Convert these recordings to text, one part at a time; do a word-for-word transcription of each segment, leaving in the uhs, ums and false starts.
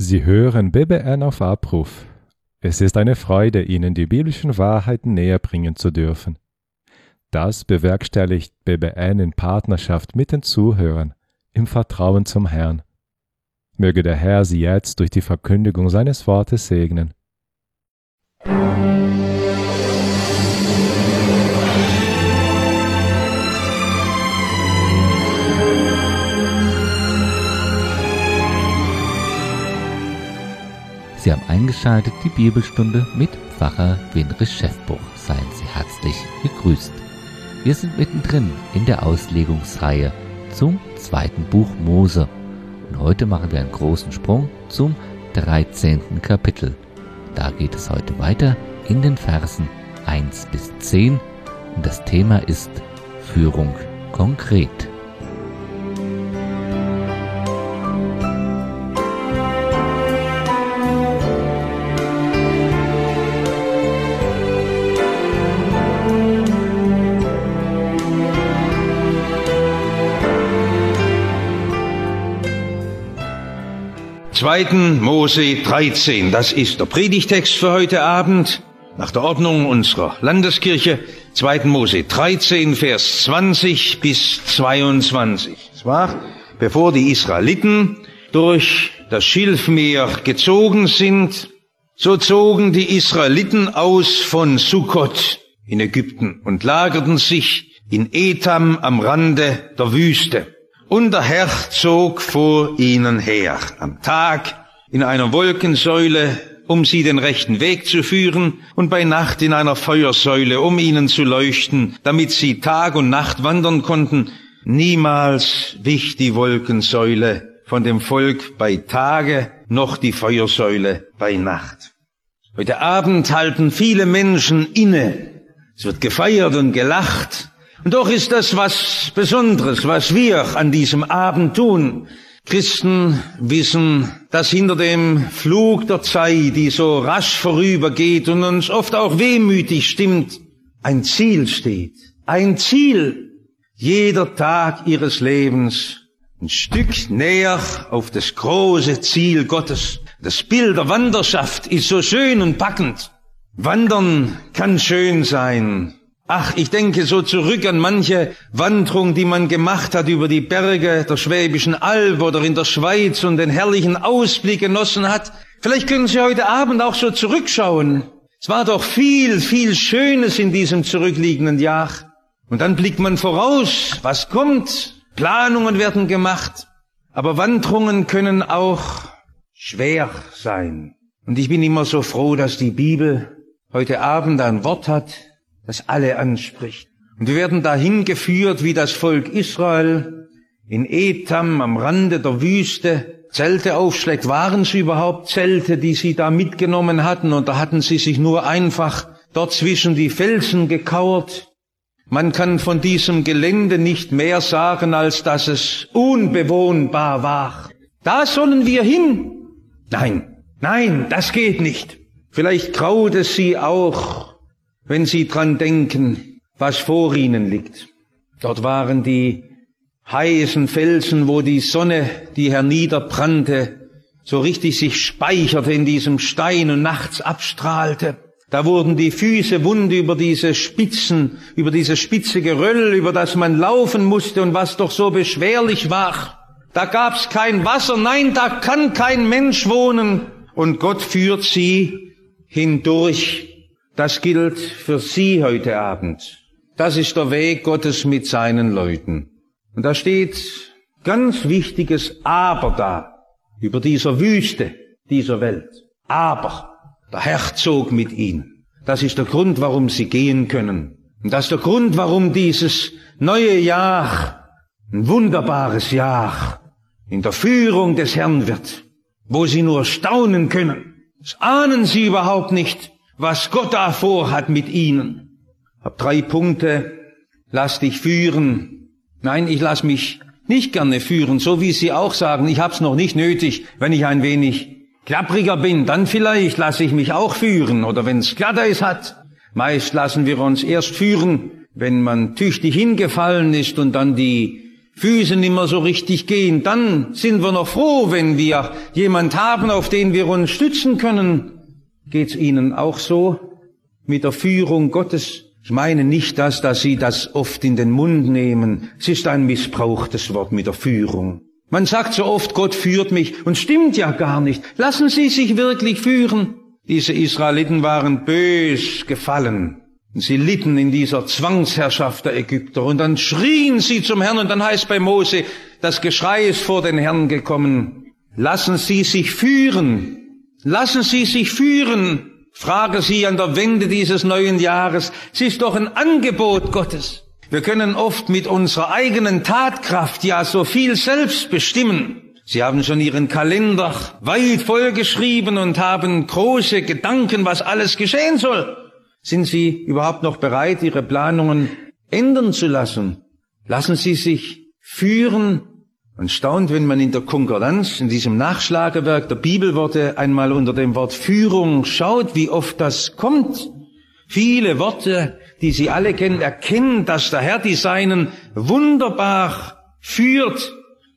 Sie hören B B N auf Abruf. Es ist eine Freude, Ihnen die biblischen Wahrheiten näher bringen zu dürfen. Das bewerkstelligt B B N in Partnerschaft mit den Zuhörern, im Vertrauen zum Herrn. Möge der Herr Sie jetzt durch die Verkündigung seines Wortes segnen. Sie haben eingeschaltet die Bibelstunde mit Pfarrer Winrich Schäffbuch. Seien Sie herzlich gegrüßt. Wir sind mittendrin in der Auslegungsreihe zum zweiten Buch Mose. Und heute machen wir einen großen Sprung zum dreizehnten Kapitel. Da geht es heute weiter in den Versen eins bis zehn. Und das Thema ist Führung konkret. zweiten Mose dreizehn, das ist der Predigtext für heute Abend, nach der Ordnung unserer Landeskirche, zweiten Mose dreizehn, Vers zwanzig bis zweiundzwanzig. Es war, bevor die Israeliten durch das Schilfmeer gezogen sind, so zogen die Israeliten aus von Sukkot in Ägypten und lagerten sich in Etam am Rande der Wüste. Und der Herr zog vor ihnen her, am Tag in einer Wolkensäule, um sie den rechten Weg zu führen, und bei Nacht in einer Feuersäule, um ihnen zu leuchten, damit sie Tag und Nacht wandern konnten. Niemals wich die Wolkensäule von dem Volk bei Tage, noch die Feuersäule bei Nacht. Heute Abend halten viele Menschen inne. Es wird gefeiert und gelacht. Und doch ist das was Besonderes, was wir an diesem Abend tun. Christen wissen, dass hinter dem Flug der Zeit, die so rasch vorübergeht und uns oft auch wehmütig stimmt, ein Ziel steht. Ein Ziel. Jeder Tag ihres Lebens ein Stück näher auf das große Ziel Gottes. Das Bild der Wanderschaft ist so schön und packend. Wandern kann schön sein. Ach, ich denke so zurück an manche Wanderung, die man gemacht hat über die Berge der Schwäbischen Alb oder in der Schweiz und den herrlichen Ausblick genossen hat. Vielleicht können Sie heute Abend auch so zurückschauen. Es war doch viel, viel Schönes in diesem zurückliegenden Jahr. Und dann blickt man voraus, was kommt. Planungen werden gemacht. Aber Wanderungen können auch schwer sein. Und ich bin immer so froh, dass die Bibel heute Abend ein Wort hat, das alle anspricht. Und wir werden dahin geführt, wie das Volk Israel in Etam am Rande der Wüste Zelte aufschlägt. Waren es überhaupt Zelte, die sie da mitgenommen hatten? Oder hatten sie sich nur einfach dort zwischen die Felsen gekauert? Man kann von diesem Gelände nicht mehr sagen, als dass es unbewohnbar war. Da sollen wir hin. Nein, nein, das geht nicht. Vielleicht graut es sie auch, wenn Sie dran denken, was vor Ihnen liegt. Dort waren die heißen Felsen, wo die Sonne, die herniederbrannte, so richtig sich speicherte in diesem Stein und nachts abstrahlte. Da wurden die Füße wund über diese Spitzen, über dieses spitze Geröll, über das man laufen musste und was doch so beschwerlich war. Da gab's kein Wasser, nein, da kann kein Mensch wohnen. Und Gott führt sie hindurch. Das gilt für Sie heute Abend. Das ist der Weg Gottes mit seinen Leuten. Und da steht ganz wichtiges Aber da, über dieser Wüste, dieser Welt. Aber der Herr zog mit ihnen. Das ist der Grund, warum sie gehen können. Und das ist der Grund, warum dieses neue Jahr ein wunderbares Jahr in der Führung des Herrn wird, wo sie nur staunen können. Das ahnen sie überhaupt nicht, was Gott da vorhat mit ihnen. Hab drei Punkte. Lass dich führen. Nein, ich lass mich nicht gerne führen, so wie Sie auch sagen, ich hab's noch nicht nötig. Wenn ich ein wenig klappriger bin, dann vielleicht lasse ich mich auch führen. Oder wenn's glatter ist hat. Meist lassen wir uns erst führen, wenn man tüchtig hingefallen ist und dann die Füße nicht mehr so richtig gehen, dann sind wir noch froh, wenn wir jemand haben, auf den wir uns stützen können. Geht's Ihnen auch so mit der Führung Gottes? Ich meine nicht das, dass Sie das oft in den Mund nehmen. Es ist ein missbrauchtes Wort mit der Führung. Man sagt so oft, Gott führt mich, und stimmt ja gar nicht. Lassen Sie sich wirklich führen. Diese Israeliten waren bös gefallen. Und sie litten in dieser Zwangsherrschaft der Ägypter. Und dann schrien sie zum Herrn, und dann heißt bei Mose, das Geschrei ist vor den Herrn gekommen. Lassen Sie sich führen. Lassen Sie sich führen. Frage Sie an der Wende dieses neuen Jahres. Es ist doch ein Angebot Gottes. Wir können oft mit unserer eigenen Tatkraft ja so viel selbst bestimmen. Sie haben schon Ihren Kalender weit vollgeschrieben und haben große Gedanken, was alles geschehen soll. Sind Sie überhaupt noch bereit, Ihre Planungen ändern zu lassen? Lassen Sie sich führen. Und staunt, wenn man in der Konkordanz, in diesem Nachschlagewerk der Bibelworte einmal unter dem Wort Führung schaut, wie oft das kommt. Viele Worte, die Sie alle kennen, erkennen, dass der Herr die Seinen wunderbar führt.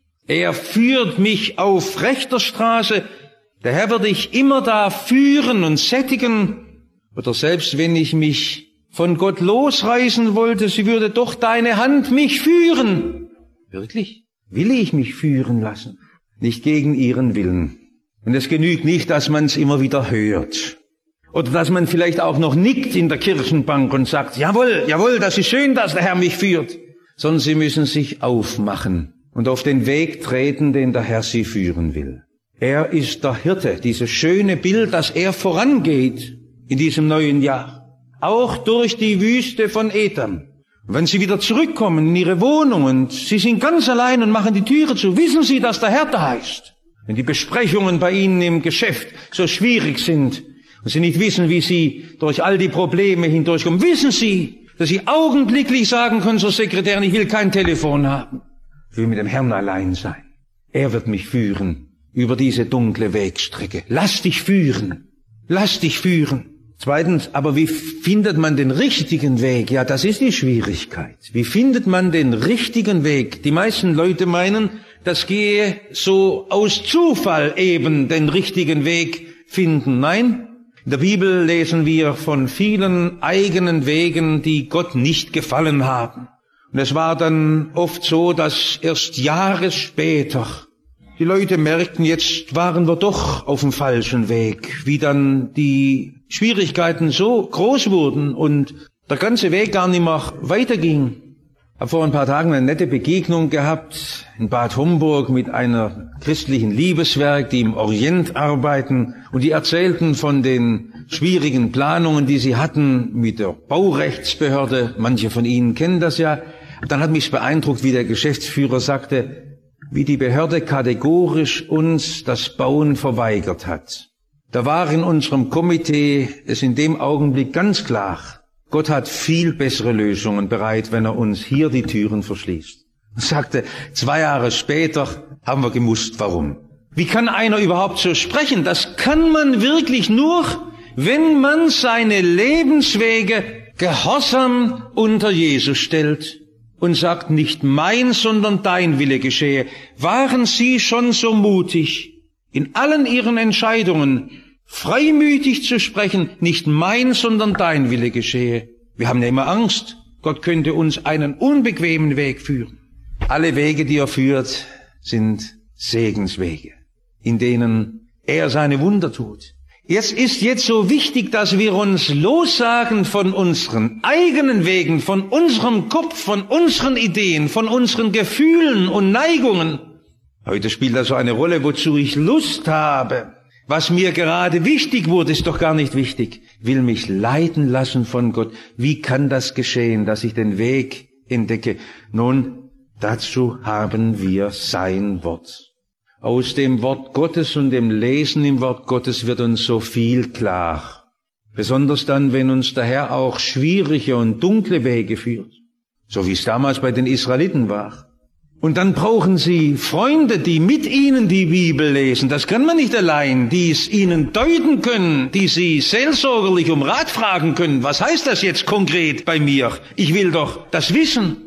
Er führt mich auf rechter Straße. Der Herr wird dich immer da führen und sättigen. Oder selbst wenn ich mich von Gott losreißen wollte, sie würde doch deine Hand mich führen. Wirklich? Will ich mich führen lassen? Nicht gegen ihren Willen. Und es genügt nicht, dass man es immer wieder hört. Oder dass man vielleicht auch noch nickt in der Kirchenbank und sagt, jawohl, jawohl, das ist schön, dass der Herr mich führt. Sondern sie müssen sich aufmachen und auf den Weg treten, den der Herr sie führen will. Er ist der Hirte, dieses schöne Bild, dass er vorangeht in diesem neuen Jahr. Auch durch die Wüste von Etam. Und wenn Sie wieder zurückkommen in Ihre Wohnung und Sie sind ganz allein und machen die Türe zu, wissen Sie, dass der Herr da ist. Wenn die Besprechungen bei Ihnen im Geschäft so schwierig sind und Sie nicht wissen, wie Sie durch all die Probleme hindurchkommen, wissen Sie, dass Sie augenblicklich sagen können zur Sekretärin, ich will kein Telefon haben. Ich will mit dem Herrn allein sein. Er wird mich führen über diese dunkle Wegstrecke. Lass dich führen. Lass dich führen. Zweitens, aber wie findet man den richtigen Weg? Ja, das ist die Schwierigkeit. Wie findet man den richtigen Weg? Die meisten Leute meinen, das gehe so aus Zufall eben den richtigen Weg finden. Nein, in der Bibel lesen wir von vielen eigenen Wegen, die Gott nicht gefallen haben. Und es war dann oft so, dass erst Jahre später die Leute merkten, jetzt waren wir doch auf dem falschen Weg, wie dann die Schwierigkeiten so groß wurden und der ganze Weg gar nicht mehr weiterging. Ich habe vor ein paar Tagen eine nette Begegnung gehabt in Bad Homburg mit einer christlichen Liebeswerk, die im Orient arbeiten, und die erzählten von den schwierigen Planungen, die sie hatten mit der Baurechtsbehörde. Manche von Ihnen kennen das ja. Dann hat mich beeindruckt, wie der Geschäftsführer sagte, wie die Behörde kategorisch uns das Bauen verweigert hat. Da war in unserem Komitee es in dem Augenblick ganz klar, Gott hat viel bessere Lösungen bereit, wenn er uns hier die Türen verschließt. Er sagte, zwei Jahre später haben wir gemusst, warum. Wie kann einer überhaupt so sprechen? Das kann man wirklich nur, wenn man seine Lebenswege gehorsam unter Jesus stellt und sagt, nicht mein, sondern dein Wille geschehe. Waren Sie schon so mutig, in allen Ihren Entscheidungen freimütig zu sprechen, nicht mein, sondern dein Wille geschehe? Wir haben ja immer Angst, Gott könnte uns einen unbequemen Weg führen. Alle Wege, die er führt, sind Segenswege, in denen er seine Wunder tut. Es ist jetzt so wichtig, dass wir uns lossagen von unseren eigenen Wegen, von unserem Kopf, von unseren Ideen, von unseren Gefühlen und Neigungen. Heute spielt das so eine Rolle, wozu ich Lust habe. Was mir gerade wichtig wurde, ist doch gar nicht wichtig. Ich will mich leiten lassen von Gott. Wie kann das geschehen, dass ich den Weg entdecke? Nun, dazu haben wir sein Wort. Aus dem Wort Gottes und dem Lesen im Wort Gottes wird uns so viel klar. Besonders dann, wenn uns der Herr auch schwierige und dunkle Wege führt. So wie es damals bei den Israeliten war. Und dann brauchen sie Freunde, die mit ihnen die Bibel lesen. Das kann man nicht allein, die es ihnen deuten können, die sie seelsorgerlich um Rat fragen können. Was heißt das jetzt konkret bei mir? Ich will doch das wissen.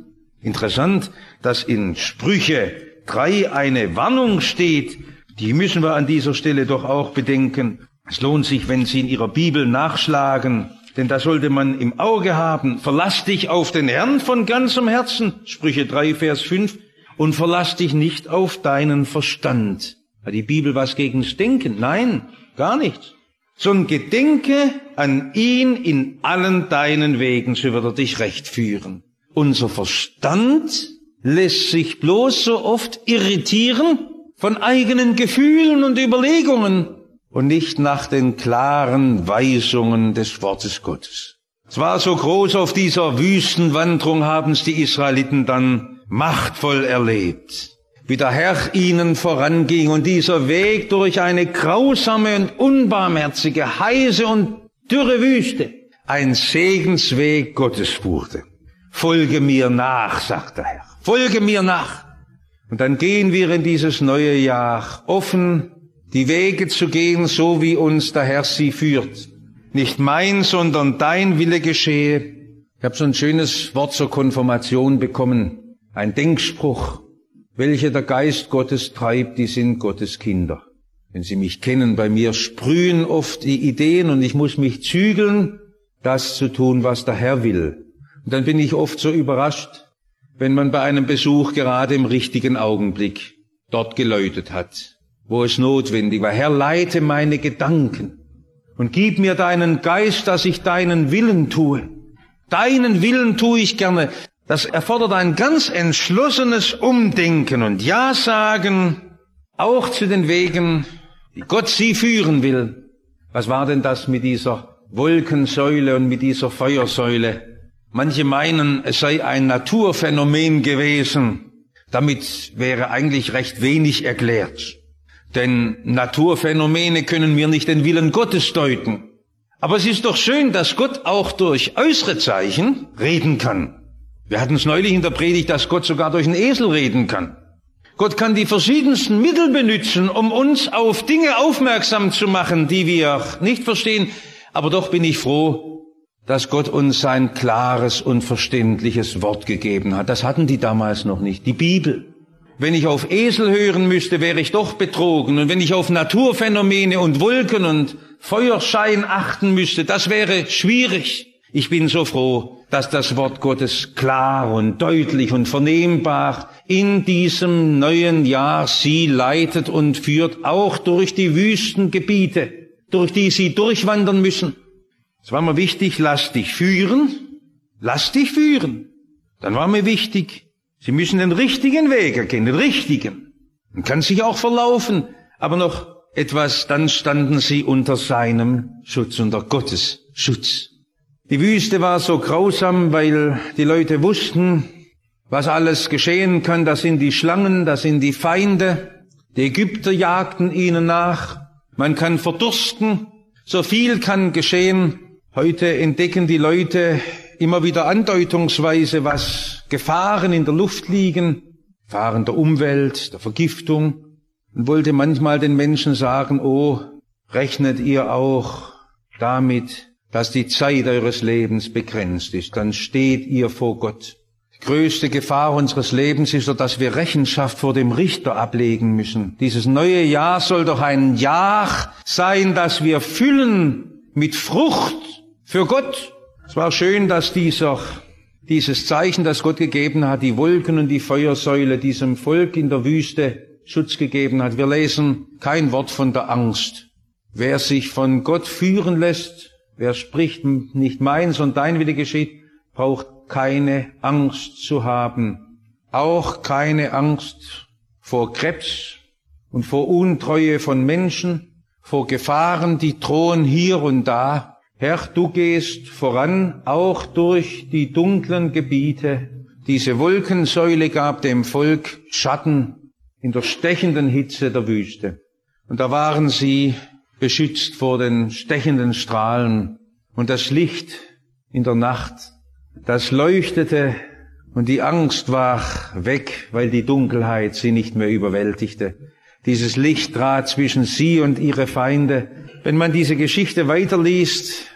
Interessant, dass in Sprüche drei eine Warnung steht, die müssen wir an dieser Stelle doch auch bedenken. Es lohnt sich, wenn Sie in Ihrer Bibel nachschlagen, denn da sollte man im Auge haben, verlass dich auf den Herrn von ganzem Herzen, Sprüche drei, Vers fünf, und verlass dich nicht auf deinen Verstand. Hat die Bibel was gegen's Denken? Nein, gar nichts. Sondern gedenke an ihn in allen deinen Wegen, so wird er dich recht führen. Unser Verstand lässt sich bloß so oft irritieren von eigenen Gefühlen und Überlegungen und nicht nach den klaren Weisungen des Wortes Gottes. Es war so groß auf dieser Wüstenwanderung, haben es die Israeliten dann machtvoll erlebt, wie der Herr ihnen voranging und dieser Weg durch eine grausame und unbarmherzige, heiße und dürre Wüste ein Segensweg Gottes wurde. Folge mir nach, sagt der Herr, folge mir nach. Und dann gehen wir in dieses neue Jahr offen, die Wege zu gehen, so wie uns der Herr sie führt. Nicht mein, sondern dein Wille geschehe. Ich habe so ein schönes Wort zur Konfirmation bekommen, ein Denkspruch. Welche der Geist Gottes treibt, die sind Gottes Kinder. Wenn Sie mich kennen, bei mir sprühen oft die Ideen und ich muss mich zügeln, das zu tun, was der Herr will. Und dann bin ich oft so überrascht, wenn man bei einem Besuch gerade im richtigen Augenblick dort geläutet hat, wo es notwendig war. Herr, leite meine Gedanken und gib mir deinen Geist, dass ich deinen Willen tue. Deinen Willen tue ich gerne. Das erfordert ein ganz entschlossenes Umdenken und Ja sagen, auch zu den Wegen, die Gott sie führen will. Was war denn das mit dieser Wolkensäule und mit dieser Feuersäule? Manche meinen, es sei ein Naturphänomen gewesen. Damit wäre eigentlich recht wenig erklärt. Denn Naturphänomene können wir nicht den Willen Gottes deuten. Aber es ist doch schön, dass Gott auch durch äußere Zeichen reden kann. Wir hatten es neulich in der Predigt, dass Gott sogar durch einen Esel reden kann. Gott kann die verschiedensten Mittel benutzen, um uns auf Dinge aufmerksam zu machen, die wir nicht verstehen. Aber doch bin ich froh, dass Gott uns sein klares und verständliches Wort gegeben hat. Das hatten die damals noch nicht, die Bibel. Wenn ich auf Esel hören müsste, wäre ich doch betrogen. Und wenn ich auf Naturphänomene und Wolken und Feuerschein achten müsste, das wäre schwierig. Ich bin so froh, dass das Wort Gottes klar und deutlich und vernehmbar in diesem neuen Jahr Sie leitet und führt, auch durch die Wüstengebiete, durch die Sie durchwandern müssen. Es war mir wichtig, lass dich führen, lass dich führen. Dann war mir wichtig, Sie müssen den richtigen Weg erkennen, den richtigen. Man kann sich auch verlaufen, aber noch etwas, dann standen Sie unter seinem Schutz, unter Gottes Schutz. Die Wüste war so grausam, weil die Leute wussten, was alles geschehen kann. Das sind die Schlangen, das sind die Feinde. Die Ägypter jagten ihnen nach. Man kann verdursten. So viel kann geschehen. Heute entdecken die Leute immer wieder andeutungsweise, was Gefahren in der Luft liegen, Gefahren der Umwelt, der Vergiftung, und wollte manchmal den Menschen sagen, oh, rechnet ihr auch damit, dass die Zeit eures Lebens begrenzt ist, dann steht ihr vor Gott. Die größte Gefahr unseres Lebens ist doch, dass wir Rechenschaft vor dem Richter ablegen müssen. Dieses neue Jahr soll doch ein Jahr sein, das wir füllen mit Frucht für Gott. Es war schön, dass dieser, dieses Zeichen, das Gott gegeben hat, die Wolken und die Feuersäule diesem Volk in der Wüste Schutz gegeben hat. Wir lesen kein Wort von der Angst. Wer sich von Gott führen lässt, wer spricht, nicht mein, sondern dein Wille geschieht, braucht keine Angst zu haben. Auch keine Angst vor Krebs und vor Untreue von Menschen, vor Gefahren, die drohen hier und da. Herr, du gehst voran, auch durch die dunklen Gebiete. Diese Wolkensäule gab dem Volk Schatten in der stechenden Hitze der Wüste. Und da waren sie beschützt vor den stechenden Strahlen. Und das Licht in der Nacht, das leuchtete und die Angst war weg, weil die Dunkelheit sie nicht mehr überwältigte. Dieses Licht trat zwischen sie und ihre Feinde. Wenn man diese Geschichte weiterliest,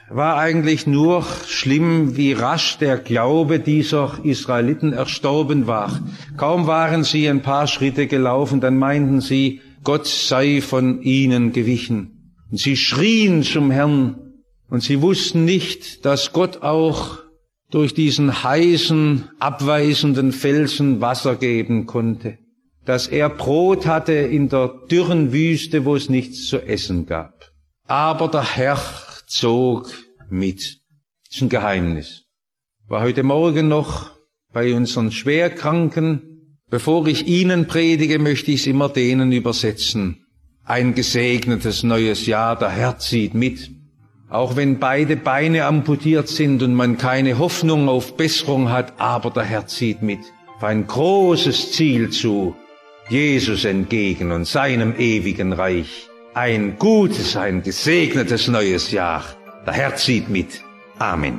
war eigentlich nur schlimm, wie rasch der Glaube dieser Israeliten erstorben war. Kaum waren sie ein paar Schritte gelaufen, dann meinten sie, Gott sei von ihnen gewichen. Und sie schrien zum Herrn und sie wussten nicht, dass Gott auch durch diesen heißen, abweisenden Felsen Wasser geben konnte, dass er Brot hatte in der dürren Wüste, wo es nichts zu essen gab. Aber der Herr zog mit. Das ist ein Geheimnis. War heute Morgen noch bei unseren Schwerkranken. Bevor ich ihnen predige, möchte ich es immer denen übersetzen. Ein gesegnetes neues Jahr, der Herr zieht mit. Auch wenn beide Beine amputiert sind und man keine Hoffnung auf Besserung hat, aber der Herr zieht mit. Auf ein großes Ziel zu, Jesus entgegen und seinem ewigen Reich. Ein gutes, ein gesegnetes neues Jahr. Der Herr zieht mit. Amen.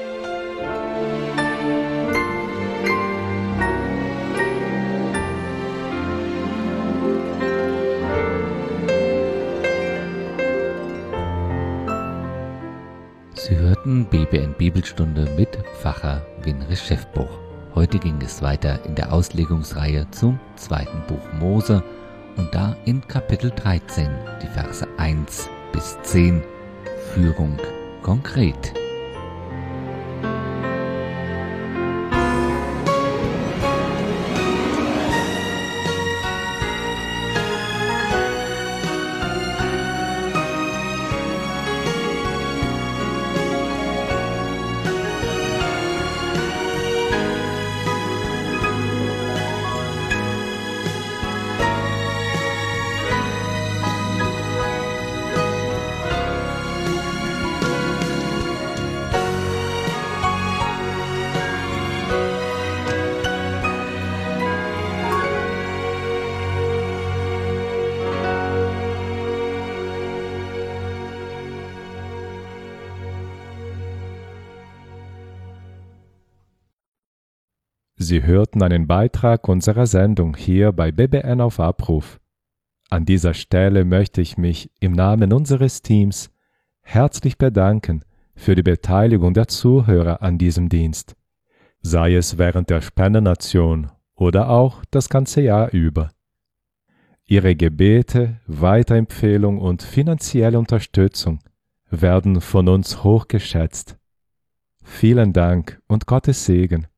Sie hörten B B N Bibelstunde mit Pfarrer Winrich Schäffbuch. Heute ging es weiter in der Auslegungsreihe zum zweiten Buch Mose und da in Kapitel dreizehn, die Verse eins bis zehn, Führung konkret. Sie hörten einen Beitrag unserer Sendung hier bei B B N auf Abruf. An dieser Stelle möchte ich mich im Namen unseres Teams herzlich bedanken für die Beteiligung der Zuhörer an diesem Dienst, sei es während der Spendenaktion oder auch das ganze Jahr über. Ihre Gebete, Weiterempfehlung und finanzielle Unterstützung werden von uns hochgeschätzt. Vielen Dank und Gottes Segen.